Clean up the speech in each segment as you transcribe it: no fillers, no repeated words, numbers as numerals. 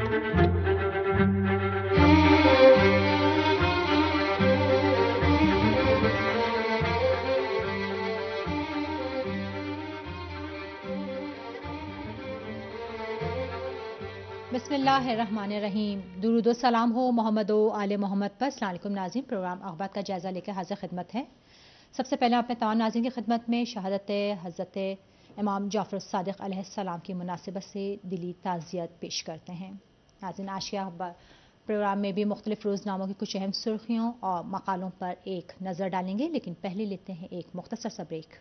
बिस्मिल्लाहिर्रहमानिर्रहीम। दुरूद व सलाम हो मोहम्मद व आले मोहम्मद पर। अस्सलाम वालेकुम नाज़रीन, प्रोग्राम अखबार का जायजा लेकर हाजिर खिदमत है। सबसे पहले अपने तमाम नाज़रीन की खिदमत में शहादत हज़रत इमाम जाफ़र सादिक़ अलैहिस्सलाम की मुनासिबत से दिली ताज़ियत पेश करते हैं। नाज़रीन, आज के अखबार प्रोग्राम में भी मुख्तलिफ रोज़नामों की कुछ अहम सुर्खियों और मकालों पर एक नज़र डालेंगे, लेकिन पहले लेते हैं एक मुख्तसर सा ब्रेक।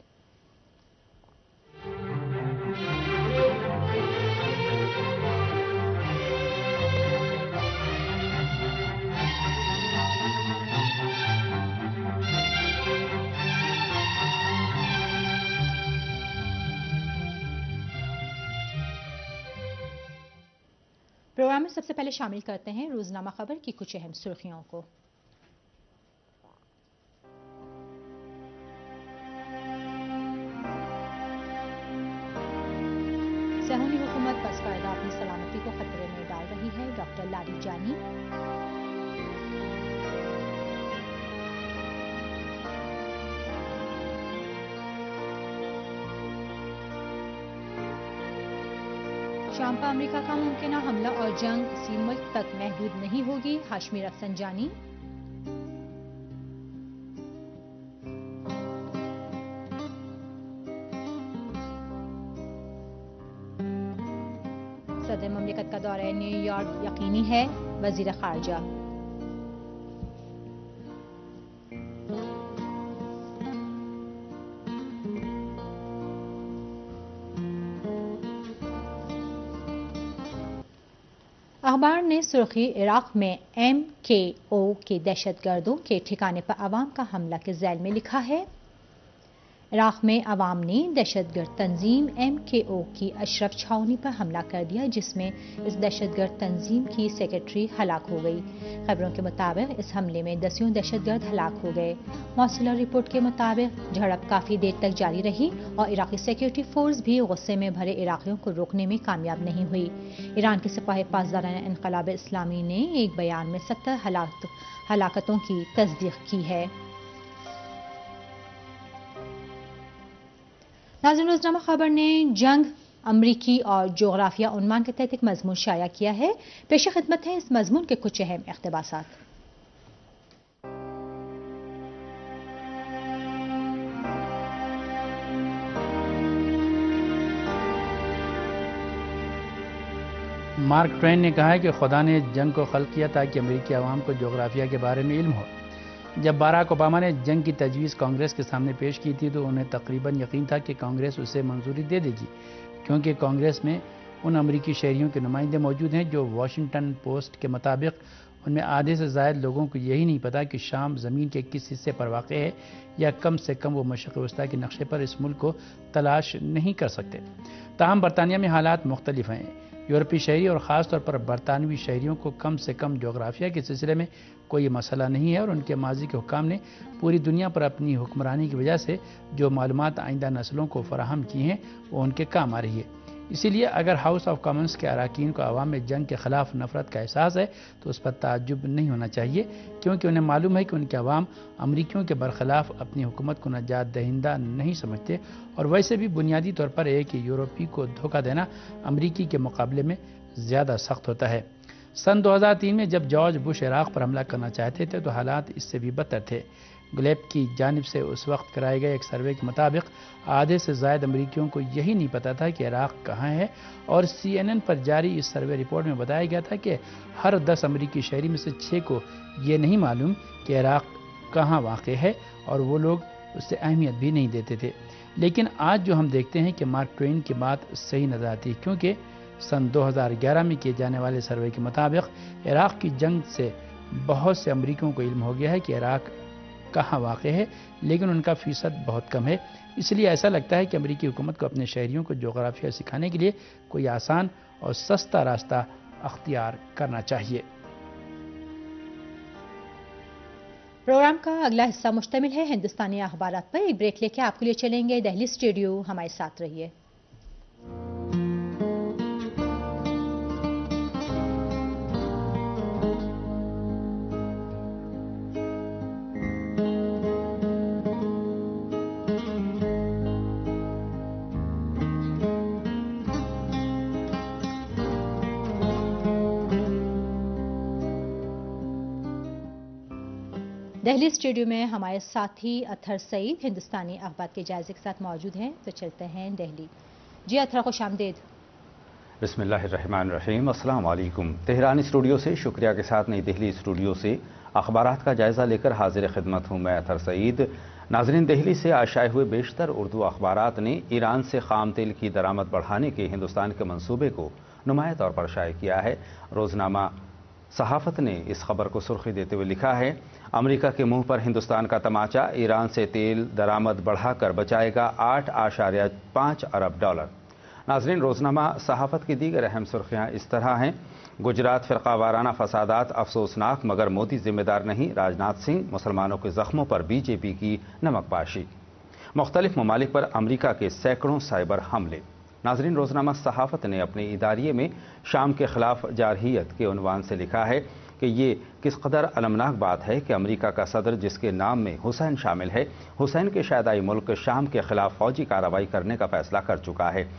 प्रोग्राम में सबसे पहले शामिल करते हैं रोजनामा खबर की कुछ अहम सुर्खियों को। सहूनी हुकूमत बसपायदा अपनी सलामती को खतरे में डाल रही है, डॉक्टर लारी जानी। शाम पर अमेरिका का मुमकिना हमला और जंग इसी मुल्क तक महदूद नहीं होगी, हाशमी रफसंजानी। सदर मुमलिकत का दौरा न्यूयॉर्क यकीनी है, वजीर खारजा। अखबार ने सुर्खी इराक में MKO के दहशतगर्दों के ठिकाने पर अवाम का हमला के ज़ैल में लिखा है। इराक में अवाम ने दहशतगर्द तंजीम MKO की अशरफ छावनी पर हमला कर दिया, जिसमें इस दहशतगर्द तंजीम की सेक्रेटरी हलाक हो गई। खबरों के मुताबिक इस हमले में 10 दहशतगर्द हलाक हो गए। मौसूला रिपोर्ट के मुताबिक झड़प काफी देर तक जारी रही और इराकी सिक्योरिटी फोर्स भी गुस्से में भरे इराकियों को रोकने में कामयाब नहीं हुई। ईरान के सिपाही पासदारान इनकलाब इस्लामी ने एक बयान में 70 हलाकतों की तस्दीक की है। नाज़रीन, रोज़नामा खबर ने जंग, अमरीकी और जोग्राफिया उन्वान के तहत एक मजमून शाया किया है। पेश खिदमत है इस मजमून के कुछ अहम इक़्तिबासात। मार्क ट्वेन ने कहा है कि खुदा ने जंग को खल्क़ किया ताकि अमरीकी अवाम को जोग्राफिया के बारे में इल्म हो। जब बाराक ओबामा ने जंग की तजवीज़ कांग्रेस के सामने पेश की थी तो उन्हें तकरीबन यकीन था कि कांग्रेस उसे मंजूरी दे देगी, क्योंकि कांग्रेस में उन अमरीकी शहरियों के नुमाइंदे मौजूद हैं जो वाशिंगटन पोस्ट के मुताबिक उनमें आधे से ज़ायद लोगों को यही नहीं पता कि शाम ज़मीन के किस हिस्से पर वाक़ है, या कम से कम वो मशरिक़ वस्ता के नक्शे पर इस मुल्क को तलाश नहीं कर सकते। ताहम बरतानिया में हालात मुख्तलिफ हैं। यूरोपीय शहरी और ख़ास तौर पर बरतानवी शहरियों को कम से कम जोग्राफिया के सिलसिले में कोई मसला नहीं है और उनके माजी के हुक्काम ने पूरी दुनिया पर अपनी हुक्मरानी की वजह से जो मालूमात आइंदा नस्लों को फराहम की हैं वो उनके काम आ रही है। इसीलिए अगर हाउस ऑफ कॉमन्स के अरकान को अवाम में जंग के ख़िलाफ़ नफ़रत का एहसास है तो उस पर ताज्जुब नहीं होना चाहिए, क्योंकि उन्हें मालूम है कि उनके अवाम अमरीकियों के बरखिलाफ़ अपनी हुकूमत को नजात दहिंदा नहीं समझते, और वैसे भी बुनियादी तौर पर एक यूरोपी को धोखा देना अमरीकी के मुकाबले में ज़्यादा सख्त होता है। सन 2003 में जब जॉर्ज बुश इराक़ पर हमला करना चाहते थे तो हालात इससे भी बदतर थे। ग्लेब की जानिब से उस वक्त कराए गए एक सर्वे के मुताबिक आधे से ज़ायद अमरीकियों को यही नहीं पता था कि इराक़ कहाँ है, और CNN पर जारी इस सर्वे रिपोर्ट में बताया गया था कि हर 10 अमरीकी शहरी में से 6 को ये नहीं मालूम कि इराक़ कहाँ वाक़ है, और वो लोग उससे अहमियत भी नहीं देते थे। लेकिन आज जो हम देखते हैं कि मार्क ट्वेन की बात सही नज़र आती है, क्योंकि सन 2011 में किए जाने वाले सर्वे के मुताबिक इराक़ की जंग से बहुत से अमरीकियों को इल्म हो गया है कि इराक़ कहाँ वाक़ है, लेकिन उनका फ़ीसद बहुत कम है। इसलिए ऐसा लगता है कि अमरीकी हुकूमत को अपने शहरियों को जोग्राफिया सिखाने के लिए कोई आसान और सस्ता रास्ता अख्तियार करना चाहिए। प्रोग्राम का अगला हिस्सा मुश्तमिल है हिंदुस्तानी अखबारात पर। एक ब्रेक लेके आपके लिए चलेंगे दिल्ली स्टूडियो, हमारे साथ रहिए। دہلی اسٹوڈیو میں ہمارے ساتھی اطہر سعید ہندوستانی اخبار کے جائزے کے ساتھ موجود ہیں، تو چلتے ہیں دہلی۔ جی اطہر، خوش آمدید۔ بسم اللہ الرحمن الرحیم، السلام علیکم۔ تہران اسٹوڈیو سے شکریہ کے ساتھ نئی دہلی اسٹوڈیو سے اخبارات کا جائزہ لے کر حاضر خدمت ہوں میں اطہر سعید۔ ناظرین، دہلی سے آج شائع ہوئے بیشتر اردو اخبارات نے ایران سے خام تیل کی درآمد بڑھانے کے ہندوستان کے منصوبے کو نمایاں طور پر شائع کیا ہے۔ روزنامہ صحافت نے اس خبر کو سرخی دیتے ہوئے لکھا ہے، امریکہ کے منہ پر ہندوستان کا تماچا، ایران سے تیل درآمد بڑھا کر بچائے گا 8.5 ارب ڈالر۔ ناظرین، روزنامہ صحافت کی دیگر اہم سرخیاں اس طرح ہیں: گجرات فرقہ وارانہ فسادات افسوسناک مگر مودی ذمہ دار نہیں، راجناتھ سنگھ، مسلمانوں کے زخموں پر بی جے پی کی نمک پاشی، مختلف ممالک پر امریکہ کے سینکڑوں سائبر حملے۔ ناظرین، روزنامہ صحافت نے اپنے اداریے میں شام کے خلاف جارحیت کے عنوان سے لکھا ہے کہ یہ کس قدر المناک بات ہے کہ امریکہ کا صدر، جس کے نام میں حسین شامل ہے، حسین کے شیدائی ملک شام کے خلاف فوجی کارروائی کرنے کا فیصلہ کر چکا ہے۔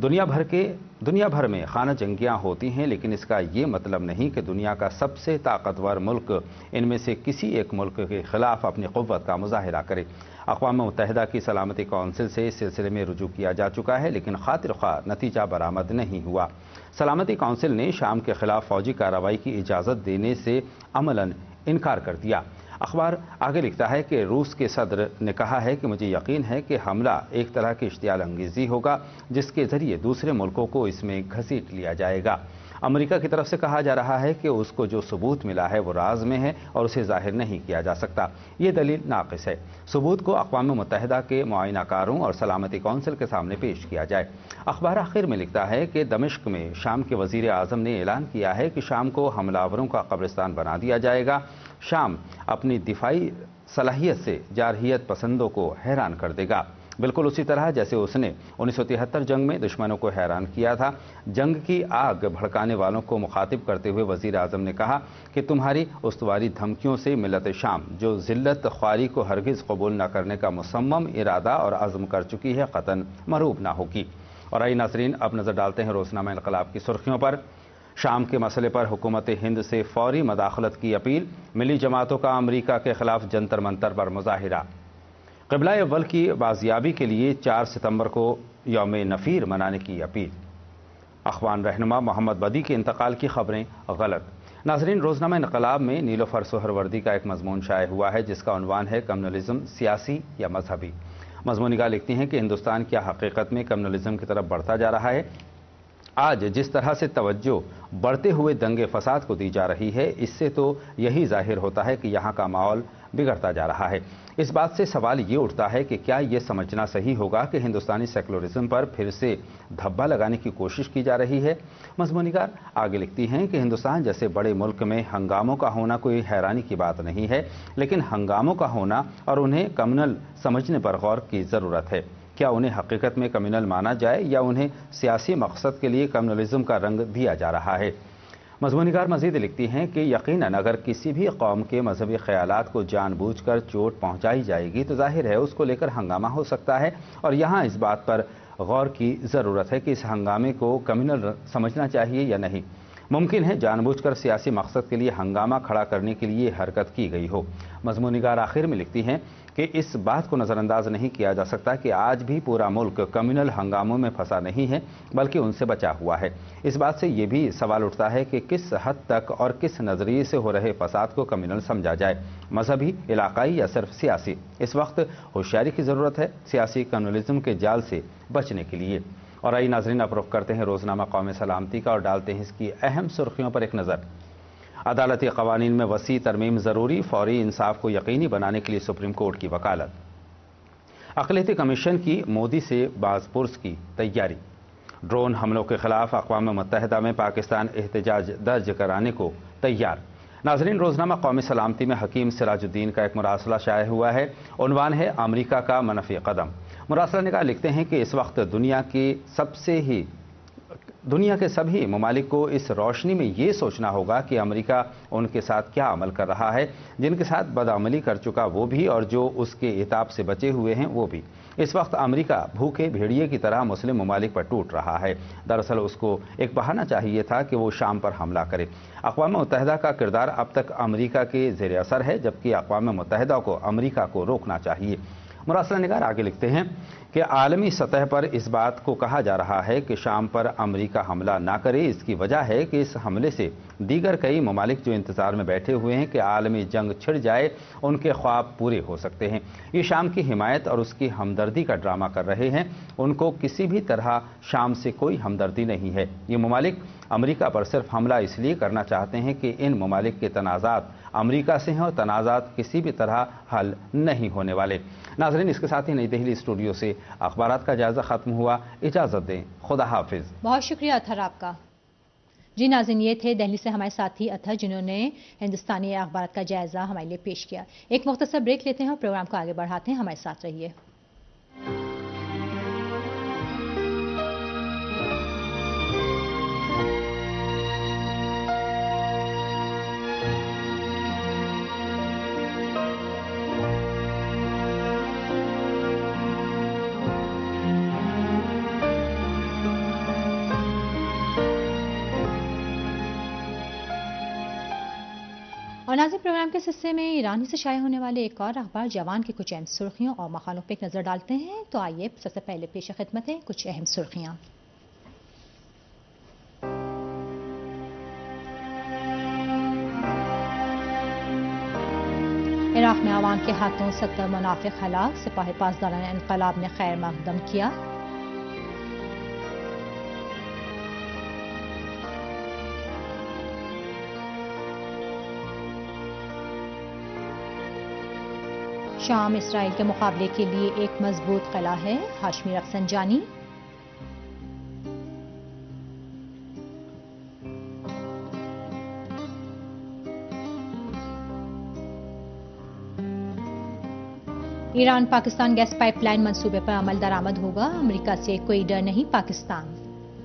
دنیا بھر میں خانہ جنگیاں ہوتی ہیں، لیکن اس کا یہ مطلب نہیں کہ دنیا کا سب سے طاقتور ملک ان میں سے کسی ایک ملک کے خلاف اپنی قوت کا مظاہرہ کرے۔ اقوام متحدہ کی سلامتی کونسل سے اس سلسلے میں رجوع کیا جا چکا ہے، لیکن خاطر خواہ نتیجہ برآمد نہیں ہوا۔ سلامتی کونسل نے شام کے خلاف فوجی کارروائی کی اجازت دینے سے عملاً انکار کر دیا۔ اخبار آگے لکھتا ہے کہ روس کے صدر نے کہا ہے کہ مجھے یقین ہے کہ حملہ ایک طرح کی اشتعال انگیزی ہوگا جس کے ذریعے دوسرے ملکوں کو اس میں گھسیٹ لیا جائے گا۔ امریکہ کی طرف سے کہا جا رہا ہے کہ اس کو جو ثبوت ملا ہے وہ راز میں ہے اور اسے ظاہر نہیں کیا جا سکتا۔ یہ دلیل ناقص ہے۔ ثبوت کو اقوام متحدہ کے معائنہ کاروں اور سلامتی کونسل کے سامنے پیش کیا جائے۔ اخبار آخر میں لکھتا ہے کہ دمشق میں شام کے وزیر اعظم نے اعلان کیا ہے کہ شام کو حملہ آوروں کا قبرستان بنا دیا جائے گا۔ شام اپنی دفاعی صلاحیت سے جارحیت پسندوں کو حیران کر دے گا، بالکل اسی طرح جیسے اس نے 1973 جنگ میں دشمنوں کو حیران کیا تھا۔ جنگ کی آگ بھڑکانے والوں کو مخاطب کرتے ہوئے وزیر اعظم نے کہا کہ تمہاری استواری دھمکیوں سے ملت شام، جو ذلت خواری کو ہرگز قبول نہ کرنے کا مصمم ارادہ اور عزم کر چکی ہے، قطعاً مروب نہ ہوگی۔ اور آئی ناظرین، اب نظر ڈالتے ہیں روزنامہ انقلاب کی سرخیوں پر۔ شام کے مسئلے پر حکومت ہند سے فوری مداخلت کی اپیل، ملی جماعتوں کا امریکہ کے خلاف جنتر منتر پر مظاہرہ۔ قبلہ اول کی بازیابی کے لیے 4 ستمبر کو یوم نفیر منانے کی اپیل۔ اخوان رہنما محمد بدی کے انتقال کی خبریں غلط۔ ناظرین، روزنامہ انقلاب میں نیلوفر سہروردی کا ایک مضمون شائع ہوا ہے جس کا عنوان ہے کمیونلزم سیاسی یا مذہبی۔ مضمون نگار لکھتی ہیں کہ ہندوستان کیا حقیقت میں کمیونلزم کی طرف بڑھتا جا رہا ہے؟ آج جس طرح سے توجہ بڑھتے ہوئے دنگے فساد کو دی جا رہی ہے، اس سے تو یہی ظاہر ہوتا ہے کہ یہاں کا ماحول بگڑتا جا رہا ہے۔ اس بات سے سوال یہ اٹھتا ہے کہ کیا یہ سمجھنا صحیح ہوگا کہ ہندوستانی سیکولرزم پر پھر سے دھبا لگانے کی کوشش کی جا رہی ہے؟ مضمون نگار آگے لکھتی ہیں کہ ہندوستان جیسے بڑے ملک میں ہنگاموں کا ہونا کوئی حیرانی کی بات نہیں ہے، لیکن ہنگاموں کا ہونا اور انہیں کمیونل سمجھنے پر غور کی ضرورت ہے۔ کیا انہیں حقیقت میں کمیونل مانا جائے یا انہیں سیاسی مقصد کے لیے کمیونلزم کا رنگ دیا جا رہا ہے؟ مضمون نگار مزید لکھتی ہیں کہ یقیناً اگر کسی بھی قوم کے مذہبی خیالات کو جان بوجھ کر چوٹ پہنچائی جائے گی تو ظاہر ہے اس کو لے کر ہنگامہ ہو سکتا ہے، اور یہاں اس بات پر غور کی ضرورت ہے کہ اس ہنگامے کو کمیونل سمجھنا چاہیے یا نہیں۔ ممکن ہے جان بوجھ کر سیاسی مقصد کے لیے ہنگامہ کھڑا کرنے کے لیے حرکت کی گئی ہو۔ مضمون نگار آخر میں لکھتی ہیں کہ اس بات کو نظر انداز نہیں کیا جا سکتا کہ آج بھی پورا ملک کمیونل ہنگاموں میں پھنسا نہیں ہے بلکہ ان سے بچا ہوا ہے۔ اس بات سے یہ بھی سوال اٹھتا ہے کہ کس حد تک اور کس نظریے سے ہو رہے فساد کو کمیونل سمجھا جائے، مذہبی، علاقائی یا صرف سیاسی؟ اس وقت ہوشیاری کی ضرورت ہے سیاسی کمیونلزم کے جال سے بچنے کے لیے۔ اور آئی ناظرین، اب رخ کرتے ہیں روزنامہ قوم سلامتی کا اور ڈالتے ہیں اس کی اہم سرخیوں پر ایک نظر۔ عدالتی قوانین میں وسیع ترمیم ضروری، فوری انصاف کو یقینی بنانے کے لیے سپریم کورٹ کی وکالت۔ اقلیتی کمیشن کی مودی سے باز پرس کی تیاری۔ ڈرون حملوں کے خلاف اقوام متحدہ میں پاکستان احتجاج درج کرانے کو تیار۔ ناظرین، روزنامہ قوم سلامتی میں حکیم سراج الدین کا ایک مراسلہ شائع ہوا ہے، عنوان ہے امریکہ کا منفی قدم۔ مراسلہ نگار لکھتے ہیں کہ اس وقت دنیا کی سب سے दुनिया के सभी ममालिक को इस रोशनी में ये सोचना होगा कि अमेरिका उनके साथ क्या अमल कर रहा है, जिनके साथ बदअमली कर चुका वो भी और जो उसके इताब से बचे हुए हैं वो भी। इस वक्त अमेरिका भूखे भेड़िए की तरह मुस्लिम ममालिक पर टूट रहा है। दरअसल उसको एक बहाना चाहिए था कि वो शाम पर हमला करे। अक़वाम मुत्तहिदा का किरदार अब तक अमेरिका के ज़ेर असर है, जबकि अक़वाम मुत्तहिदा को अमेरिका को रोकना चाहिए। मुरासला निगार आगे लिखते हैं कि आलमी सतह पर इस बात को कहा जा रहा है कि शाम पर अमेरिका हमला ना करे। इसकी वजह है कि इस हमले से दीगर कई ममालिक जो इंतजार में बैठे हुए हैं कि आलमी जंग छिड़ जाए, उनके ख्वाब पूरे हो सकते हैं। ये शाम की हिमायत और उसकी हमदर्दी का ड्रामा कर रहे हैं। उनको किसी भी तरह शाम से कोई हमदर्दी नहीं है। ये ममालिक अमेरिका पर सिर्फ हमला इसलिए करना चाहते हैं कि इन ममालिक के तनाज़ात अमेरिका से हैं और तनाज़ात किसी भी तरह हल नहीं होने वाले। नाज़रीन, इसके साथ ही नई दिल्ली स्टूडियो से अखबारात का जायजा खत्म हुआ। इजाज़त दें, खुदा हाफिज। बहुत शुक्रिया अतहर आपका। जी नाज़रीन, ये थे दिल्ली से हमारे साथी अतहर, जिन्होंने हिंदुस्तानी अखबारात का जायजा हमारे लिए पेश किया। एक मुख्तसर ब्रेक लेते हैं और प्रोग्राम को आगे बढ़ाते हैं। हमारे साथ रहिए। और नाज़रीन, प्रोग्राम के हिस्से में ईरान से शाया होने वाले एक और अखबार जवान की कुछ अहम सुर्खियों और मकालों पर एक नज़र डालते हैं। तो आइए सबसे पहले पेश खिदमत है कुछ अहम सुर्खियाँ। इराक में अवाम के हाथों 70 मुनाफिक हलाक, सिपाही पासदारान इनकलाब ने खैर मकदम किया। शाम इसराइल के मुकाबले के लिए एक मजबूत किला है, Hashemi Rafsanjani. Iran Pakistan gas pipeline मंसूबे पर अमल दरामद होगा, अमेरिका से कोई डर नहीं पाकिस्तान।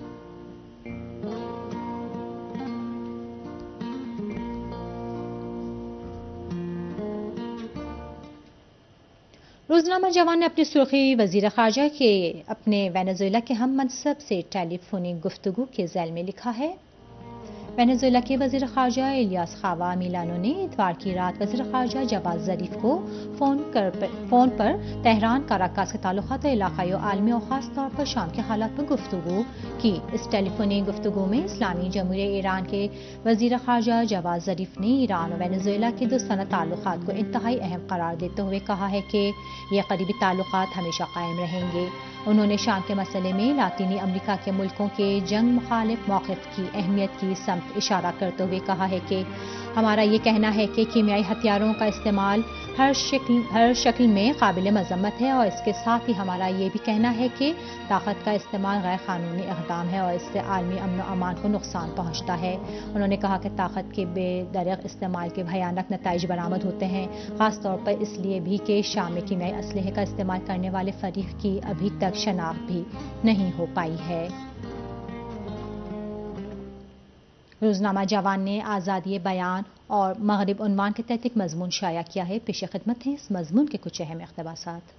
रोजनामा जवान ने अपनी सुर्खी वजीर खारजा के अपने वेनेजुएला के हम मनसब से टेलीफोनिक गुफ्तगू के ज़ैल में लिखा है। वेनेजुएला के वजीर खारजा इलियास खावा मिलानो ने इतवार की रात वजीर खारजा जवाद ज़रीफ को फोन पर तेहरान काराकास के ताल्लुकात और इलाकाई और आलमी और ख़ास तौर पर शाम के हालात पर गुफ्तगू की। इस टेलीफोनिक गुफ्तगू में इस्लामी जमहूरिया ईरान के वजीर खारजा जवाद ज़रीफ ने ईरान और वेनेजुएला के दोस्ताना ताल्लुकात को इंतहाई अहम करार देते हुए कहा है कि यह करीबी ताल्लुकात हमेशा कायम रहेंगे। उन्होंने शाम के मसले में लातीनी अमेरिका के मुल्कों के जंग मुखालिफ मौक़िफ़ की अहमियत की समत इशारा करते हुए कहा है कि हमारा ये कहना है कि कीमियाई हथियारों का इस्तेमाल हर शक्ल में काबिल मज़म्मत है और इसके साथ ही हमारा ये भी कहना है कि ताकत का इस्तेमाल गैर कानूनी इक़दाम है और इससे आलमी अमन और अमान को नुकसान पहुँचता है। उन्होंने कहा कि ताकत के बेदरग इस्तेमाल के भयानक नताइज बरामद होते हैं, ख़ास तौर पर इसलिए भी कि शाम में कीमियाई असलहे का इस्तेमाल करने वाले फरीक की अभी तक शनाख्त भी नहीं हो पाई है। रोजनामा जवान ने आज़ादी बयान और मगरिब उन्वान के तहत एक मजमून शाया किया है। पेश खिदमत है इस मजमून के कुछ अहम इक़्तिबासात।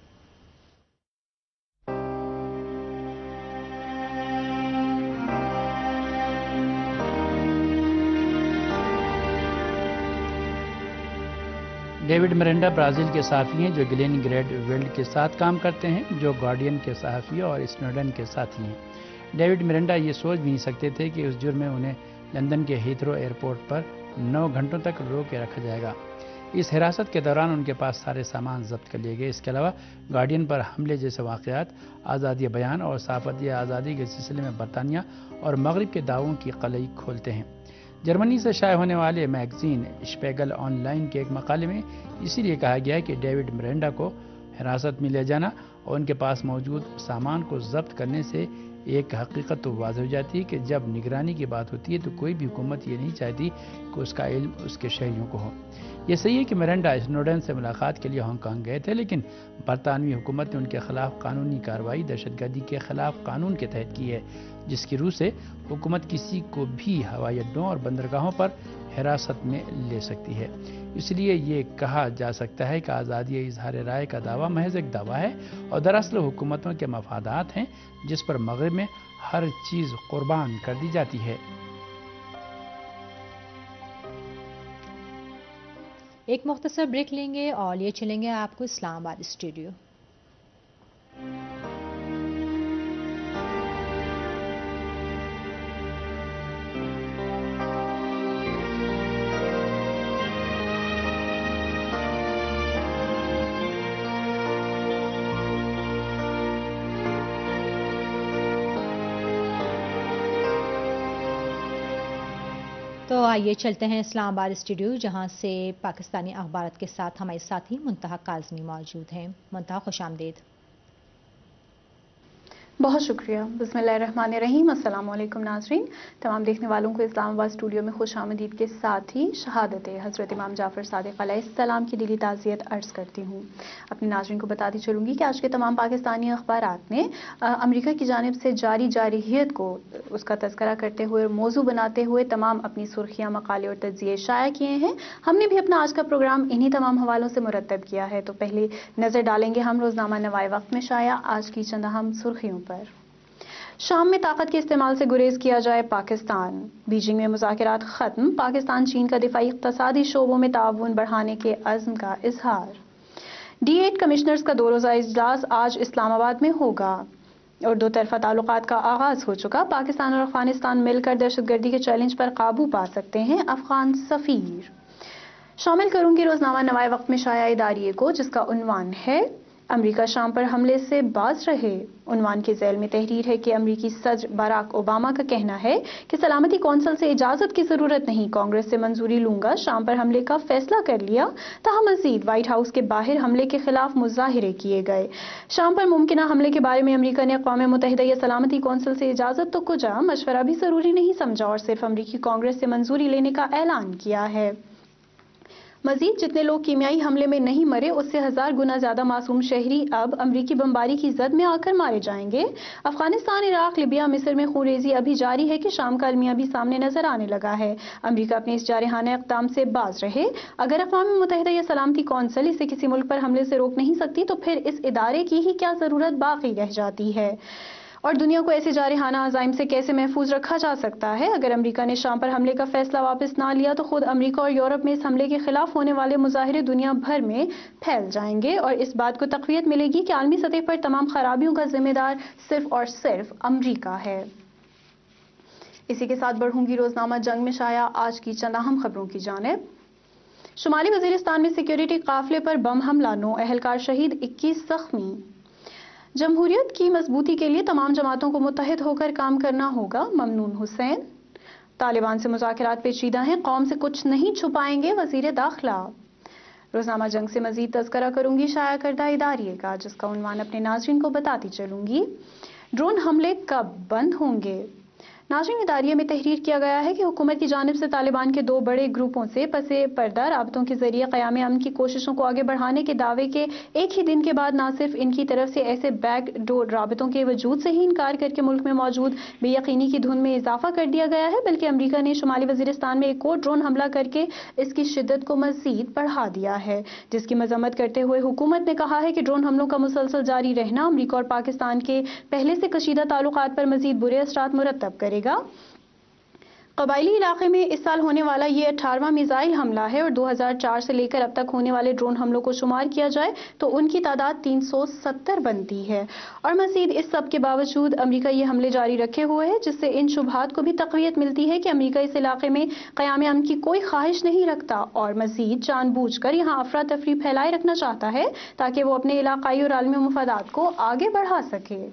डेविड मिरांडा ब्राज़ील के सहाफ़ी हैं जो ग्लेन ग्रेड वेल्ड के साथ काम करते हैं, जो गार्डियन के सहाफ़ी और स्नोडेन के साथी हैं। डेविड मिरांडा ये सोच भी नहीं सकते थे कि उस जुर्म में उन्हें लंदन के हीथ्रो एयरपोर्ट पर 9 घंटों तक रोक के रखा जाएगा। इस हिरासत के दौरान उनके पास सारे सामान जब्त कर लिए गए। इसके अलावा गार्डियन पर हमले जैसे वाक़यात, आज़ादी बयान और सहाफ़ती आज़ादी के सिलसिले में बरतानिया और मगरिब के दावों की कलई खोलते हैं। जर्मनी से शाये होने वाले मैगज़ीन स्पेगल ऑनलाइन के एक मकाले में इसीलिए कहा गया है कि डेविड मिरांडा को हिरासत में ले जाना और उनके पास मौजूद सामान को जब्त करने से ایک حقیقت تو واضح ہو جاتی ہے کہ جب نگرانی کی بات ہوتی ہے تو کوئی بھی حکومت یہ نہیں چاہتی کہ اس کا علم اس کے شہریوں کو ہو۔ یہ صحیح ہے کہ مرینڈا اسنوڈن سے ملاقات کے لیے ہانگ کانگ گئے تھے، لیکن برطانوی حکومت نے ان کے خلاف قانونی کارروائی دہشت گردی کے خلاف قانون کے تحت کی ہے، جس کی روح سے حکومت کسی کو بھی ہوائی اڈوں اور بندرگاہوں پر حراست میں لے سکتی ہے۔ اس لیے یہ کہا جا سکتا ہے کہ آزادی اظہار رائے کا دعویٰ محض ایک دعویٰ ہے اور دراصل حکومتوں کے مفادات ہیں جس پر مغرب میں ہر چیز قربان کر دی جاتی ہے۔ ایک مختصر بریک لیں گے اور لیے چلیں گے آپ کو اسلام آباد اسٹوڈیو۔ تو آئیے چلتے ہیں اسلام آباد اسٹوڈیو، جہاں سے پاکستانی اخبارات کے ساتھ ہمارے ساتھی منتہا کاظمی موجود ہیں۔ منتہا، خوش آمدید۔ بہت شکریہ۔ بسم اللہ الرحمن الرحیم۔ السلام علیکم ناظرین، تمام دیکھنے والوں کو اسلام آباد اسٹوڈیو میں خوش آمدید کے ساتھ ہی شہادت حضرت امام جعفر صادق علیہ السلام کی دلی تعزیت عرض کرتی ہوں۔ اپنے ناظرین کو بتاتی چلوں گی کہ آج کے تمام پاکستانی اخبارات نے امریکہ کی جانب سے جاری جارحیت کو اس کا تذکرہ کرتے ہوئے اور موضوع بناتے ہوئے تمام اپنی سرخیاں، مقالے اور تجزیے شائع کیے ہیں۔ ہم نے بھی اپنا آج کا پروگرام انہی تمام حوالوں سے مرتب کیا ہے۔ تو پہلے نظر ڈالیں گے ہم روزنامہ نوائے وقت میں شائع آج کی چند اہم سرخیوں پر۔ شام میں طاقت کے استعمال سے گریز کیا جائے پاکستان، بیجنگ میں مذاکرات ختم، پاکستان چین کا دفاعی اقتصادی شعبوں میں تعاون بڑھانے کے عزم کا اظہار۔ D8 کمشنرز کا 2 روزہ اجلاس آج اسلام آباد میں ہوگا اور 2 طرفہ تعلقات کا آغاز ہو چکا، پاکستان اور افغانستان مل کر دہشت گردی کے چیلنج پر قابو پا سکتے ہیں، افغان سفیر۔ شامل کروں گی روزنامہ نوائے وقت میں شائع اداریے کو، جس کا عنوان ہے امریکہ شام پر حملے سے باز رہے۔ عنوان کے ذیل میں تحریر ہے کہ امریکی صدر باراک اوباما کا کہنا ہے کہ سلامتی کونسل سے اجازت کی ضرورت نہیں، کانگریس سے منظوری لوں گا، شام پر حملے کا فیصلہ کر لیا۔ تاہم مزید وائٹ ہاؤس کے باہر حملے کے خلاف مظاہرے کیے گئے۔ شام پر ممکنہ حملے کے بارے میں امریکہ نے اقوام متحدہ یا سلامتی کونسل سے اجازت تو کجا، مشورہ بھی ضروری نہیں سمجھا اور صرف امریکی کانگریس سے منظوری لینے کا اعلان کیا ہے۔ مزید جتنے لوگ کیمیائی حملے میں نہیں مرے اس سے 1000 گنا زیادہ معصوم شہری اب امریکی بمباری کی زد میں آ کر مارے جائیں گے۔ افغانستان، عراق، لیبیا، مصر میں خونریزی ابھی جاری ہے کہ شام کا المیہ بھی سامنے نظر آنے لگا ہے۔ امریکہ اپنے اس جارحانہ اقدام سے باز رہے۔ اگر اقوام متحدہ یا سلامتی کونسل اسے کسی ملک پر حملے سے روک نہیں سکتی تو پھر اس ادارے کی ہی کیا ضرورت باقی رہ جاتی ہے؟ اور دنیا کو ایسے جارحانہ عزائم سے کیسے محفوظ رکھا جا سکتا ہے؟ اگر امریکہ نے شام پر حملے کا فیصلہ واپس نہ لیا تو خود امریکہ اور یورپ میں اس حملے کے خلاف ہونے والے مظاہرے دنیا بھر میں پھیل جائیں گے اور اس بات کو تقویت ملے گی کہ عالمی سطح پر تمام خرابیوں کا ذمہ دار صرف اور صرف امریکہ ہے۔ اسی کے ساتھ بڑھوں گی روزنامہ جنگ میں شائع آج کی چند اہم خبروں کی جانب۔ شمالی وزیرستان میں سیکیورٹی قافلے پر بم حملہ، 9 اہلکار شہید، 21 زخمی۔ جمہوریت کی مضبوطی کے لیے تمام جماعتوں کو متحد ہو کر کام کرنا ہوگا، ممنون حسین۔ طالبان سے مذاکرات پیچیدہ ہیں، قوم سے کچھ نہیں چھپائیں گے، وزیر داخلہ۔ روزنامہ جنگ سے مزید تذکرہ کروں گی شائع کردہ اداریے کا، جس کا عنوان اپنے ناظرین کو بتاتی چلوں گی، ڈرون حملے کب بند ہوں گے؟ ناظرین، اداریے میں تحریر کیا گیا ہے کہ حکومت کی جانب سے طالبان کے 2 بڑے گروپوں سے پس پردہ رابطوں کے ذریعے قیام امن کی کوششوں کو آگے بڑھانے کے دعوے کے ایک ہی دن کے بعد نہ صرف ان کی طرف سے ایسے بیک ڈور رابطوں کے وجود سے ہی انکار کر کے ملک میں موجود بے یقینی کی دھن میں اضافہ کر دیا گیا ہے، بلکہ امریکہ نے شمالی وزیرستان میں ایک اور ڈرون حملہ کر کے اس کی شدت کو مزید بڑھا دیا ہے، جس کی مذمت کرتے ہوئے حکومت نے کہا ہے کہ ڈرون حملوں کا مسلسل جاری رہنا امریکہ اور پاکستان کے پہلے سے کشیدہ تعلقات پر مزید برے اثرات مرتب کرے گا۔ قبائلی علاقے میں اس سال ہونے والا یہ 18واں میزائل حملہ ہے اور 2004 سے لے کر اب تک ہونے والے ڈرون حملوں کو شمار کیا جائے تو ان کی تعداد 370 بنتی ہے۔ اور مزید اس سب کے باوجود امریکہ یہ حملے جاری رکھے ہوئے ہے، جس سے ان شبہات کو بھی تقویت ملتی ہے کہ امریکہ اس علاقے میں قیام امن کی کوئی خواہش نہیں رکھتا اور مزید جان بوجھ کر یہاں افراتفری پھیلائے رکھنا چاہتا ہے تاکہ وہ اپنے علاقائی اور عالمی مفادات کو آگے بڑھا سکے۔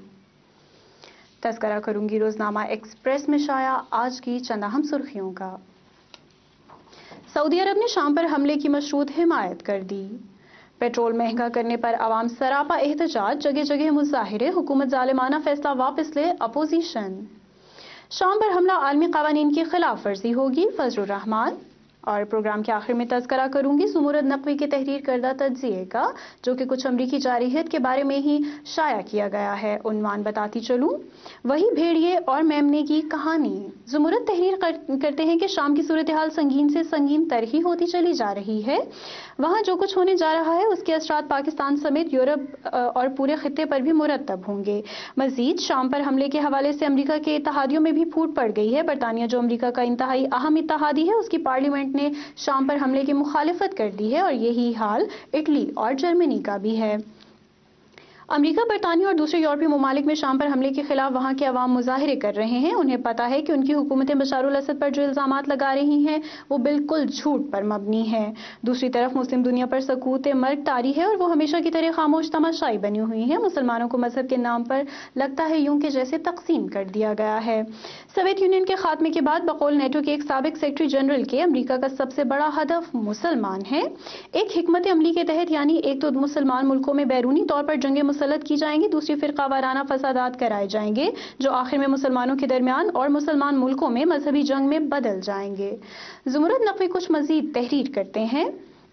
تذکرہ کروں گی روزنامہ ایکسپریس میں شائع آج کی چند اہم سرخیوں کا۔ سعودی عرب نے شام پر حملے کی مشروط حمایت کر دی۔ पेट्रोल महंगा करने पर आवाम सरापा एहतजाज, जगह जगह मुजाहिरे, हुकूमत जालिमाना फैसला वापस ले, अपोजिशन। शाम पर हमला आलमी कवानीन की खिलाफ वर्जी होगी, फजलुर रहमान। और प्रोग्राम के आखिर में तज़किरा करूंगी ज़ुमुरद नकवी के तहरीर करदा तज्ज़िये का, जो कि कुछ अमरीकी जारहियत के बारे में ही शाया किया गया है। उन्वान बताती चलूं, वही भेड़िए और मेमने की कहानी। ज़ुमुरद तहरीर करते हैं कि शाम की सूरत हाल संगीन से संगीन तर ही होती चली जा रही है। वहाँ जो कुछ होने जा रहा है उसके असरात पाकिस्तान समेत यूरोप और पूरे खित्ते पर भी मुरतब होंगे। मजीद शाम पर हमले के हवाले से अमरीका के इत्तेहादियों में भी फूट पड़ गई है। बरतानिया, जो अमरीका का इंतहाई अहम इत्तेहादी है, उसकी पार्लियामेंट ने शाम पर हमले की मुखालिफत कर दी है और यही हाल इटली और जर्मनी का भी है। अमरीका, बरतानिया और दूसरे यूरोपीय ममालिक में शाम पर हमले के खिलाफ वहां के अवाम मुजाहिरे कर रहे हैं। उन्हें पता है कि उनकी हुकूमतें बशारुल असद पर जो इल्जामात लगा रही हैं वो बिल्कुल झूठ पर मबनी है। दूसरी तरफ मुस्लिम दुनिया पर सकूत मर्ग तारी है और वो हमेशा की तरह खामोश तमाशाई बनी हुई है। मुसलमानों को मजहब के नाम पर लगता है यूं के जैसे तकसीम कर दिया गया है। सोवियत यूनियन के खात्मे के बाद बकौल नेटो के एक साबिक सेक्रेटरी जनरल के अमरीका का सबसे बड़ा हदफ मुसलमान है। एक हिकमत अमली के तहत, यानी एक तो मुसलमान मुल्कों में बैरूनी तौर पर जंगे मुसल्लत की जाएंगी, दूसरी फिरका वाराना फसादात कराए जाएंगे जो आखिर में मुसलमानों के दरमियान और मुसलमान मुल्कों में मजहबी जंग में बदल जाएंगे। ज़ुमुरद नकवी कुछ मजीद तहरीर करते हैं।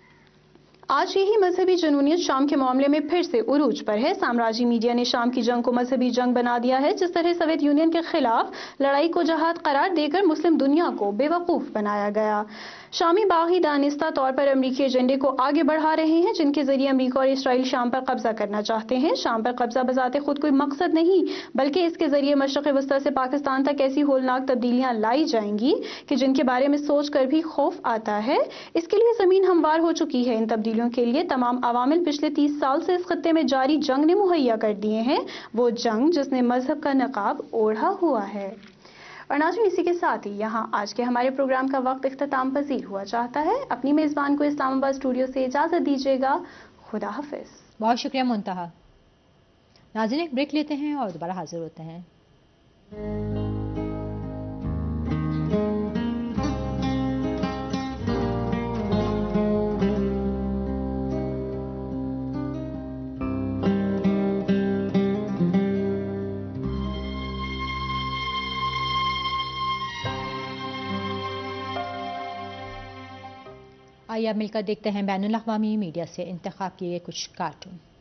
आज यही मजहबी जनूनियत शाम के मामले में फिर से उरूज पर है। साम्राज्य मीडिया ने शाम की जंग को मजहबी जंग बना दिया है। जिस तरह सोवियत यूनियन के खिलाफ लड़ाई को जहाद करार देकर मुस्लिम दुनिया को बेवकूफ बनाया गया। शामी बागी दानिस्ता तौर पर अमरीकी एजेंडे को आगे बढ़ा रहे हैं, जिनके जरिए अमरीका और इसराइल शाम पर कब्जा करना चाहते हैं। शाम पर कब्जा बजाते खुद कोई मकसद नहीं, बल्कि इसके जरिए मशरक़ वस्ता से पाकिस्तान तक ऐसी होलनाक तब्दीलियां लाई जाएंगी कि जिनके बारे में सोच कर भी खौफ आता है। इसके लिए जमीन हमवार हो चुकी है। इन तब्दीलियों के लिए तमाम अवामिल पिछले 30 साल से इस खत्ते में जारी जंग ने मुहैया कर दिए हैं, वो जंग जिसने मजहब का नकाब ओढ़ा हुआ है। और नाज़रीन, इसी के साथ ही यहाँ आज के हमारे प्रोग्राम का वक्त इख्तिताम पजीर हुआ चाहता है। अपनी मेज़बान को इस्लामाबाद स्टूडियो से इजाज़त दीजिएगा। खुदा हाफिज़। बहुत शुक्रिया मुंतहा। नाज़रीन, एक ब्रेक लेते हैं और दोबारा हाजिर होते हैं। आइए अब मिलकर देखते हैं बैनुल अक़वामी मीडिया से इंतखाब किए गए कुछ कार्टून।